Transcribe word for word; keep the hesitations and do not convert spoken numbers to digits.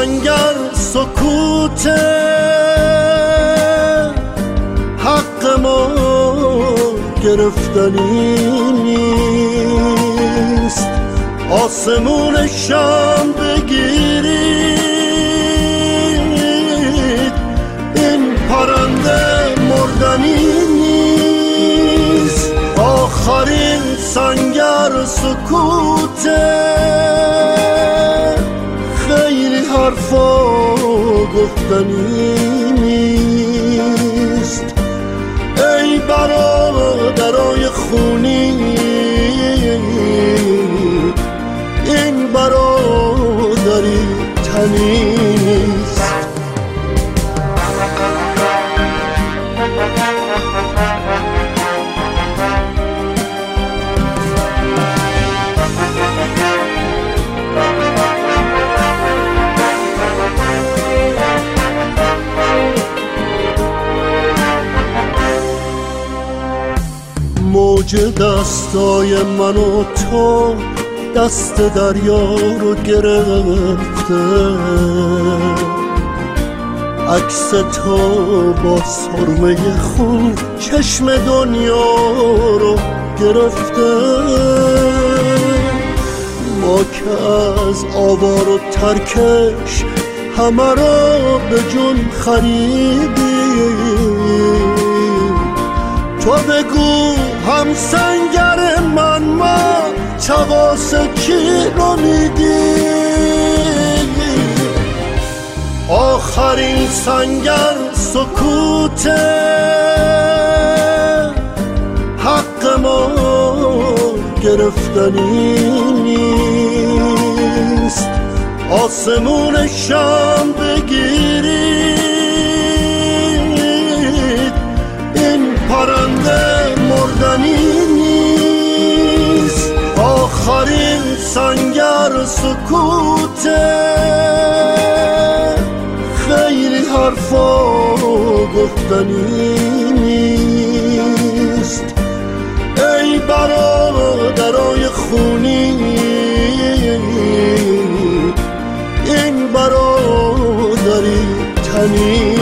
سنگر سکوت حق ما گرفتنی نیست. آسمون شام بگیرید، این پرنده مردنی نیست. آخرین سنگر سکوت خیلی حرفا گفتنی نیست. ای برادرای خونی، این برادری تنی نیست. موج دستای من و تو دست دریا رو گرفته، عکس تو با سرمه خون چشم دنیا رو گرفته. ما که از آوار و ترکش همه را به جون خریدیم، تو بگو هم سنگر من ما چواس کی رو میدیم. آخرین سنگر سکوت حق ما گرفتنی نیست. آسمون شام بگیرید، این پرنده مردنی نیست. آخرین سنگر سکوت خیلی حرفا گفتنی نیست. ای برادرای خونی، این برادری تنی